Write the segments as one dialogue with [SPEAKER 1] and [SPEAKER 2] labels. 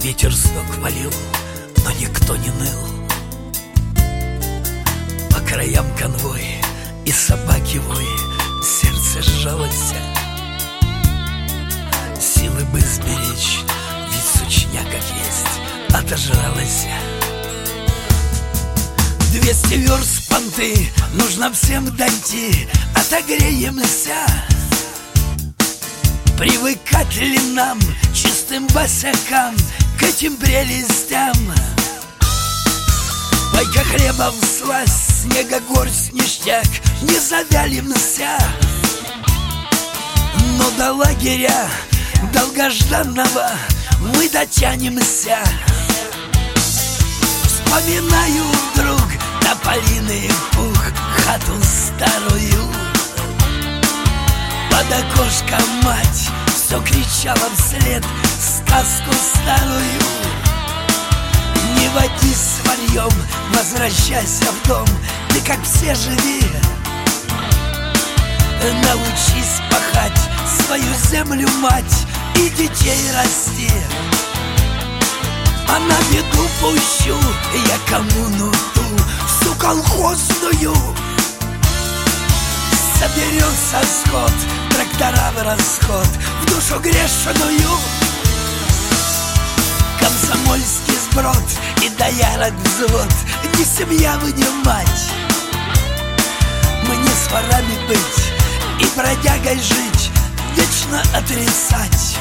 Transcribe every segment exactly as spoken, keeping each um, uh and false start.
[SPEAKER 1] Ветер с ног валил, но никто не ныл. По краям конвой и собаки вой, сердце сжалось. Силы бы сберечь, ведь сучня как есть отожралась. Двести верст понты нужно всем дойти, отогреемся. Привыкать ли нам, чистым босякам, к этим прелестям? Пайка хлеба вслась, снега горсть ништяк, не завялимся. Но до лагеря долгожданного мы дотянемся. Вспоминаю вдруг тополиный пух, хату старую. Под окошком мать все кричала вслед сказку старую. Не водись с варьем, возвращайся в дом, ты как все живи. Научись пахать свою землю, мать, и детей расти. А на беду пущу я коммуну ту, всю колхозную. Соберется скот, трактора в расход, в душу грешную. Комсомольский сброд и доярок взвод, не семья вы, не мать. Мне с ворами быть и бродягой жить, вечно отрицать.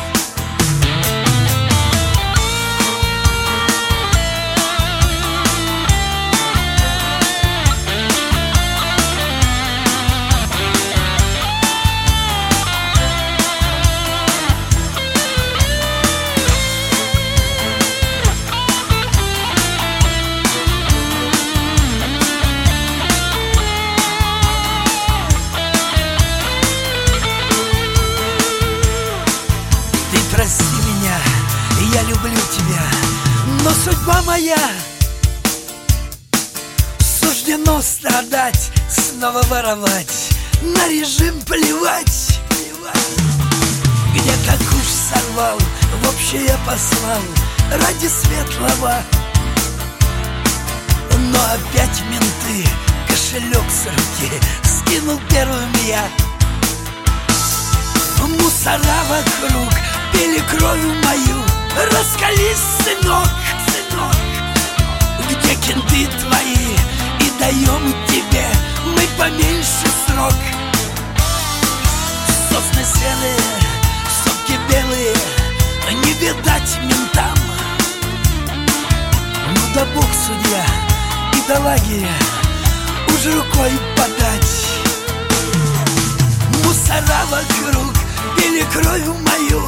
[SPEAKER 1] Прости меня, я люблю тебя, но судьба моя. Суждено страдать, снова воровать, на режим плевать. Где-то куш сорвал, в общее послал, ради светлого. Но опять менты, кошелек с руки скинул первым я. Мусора вокруг пили кровью мою, раскались, сынок, сынок. Где кенты твои, и даем тебе мы поменьше срок. Сосны селые, сопки белые, не видать ментам. Ну да бог судья, и до лагеря уж рукой подать. Мусора вокруг пили кровью мою.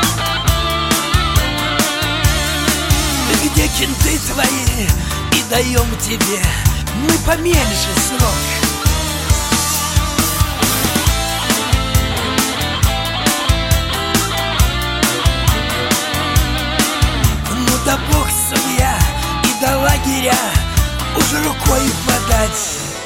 [SPEAKER 1] Где кенты твои, и даем тебе мы поменьше срок. Ну да бог судья, и до лагеря уж рукой подать.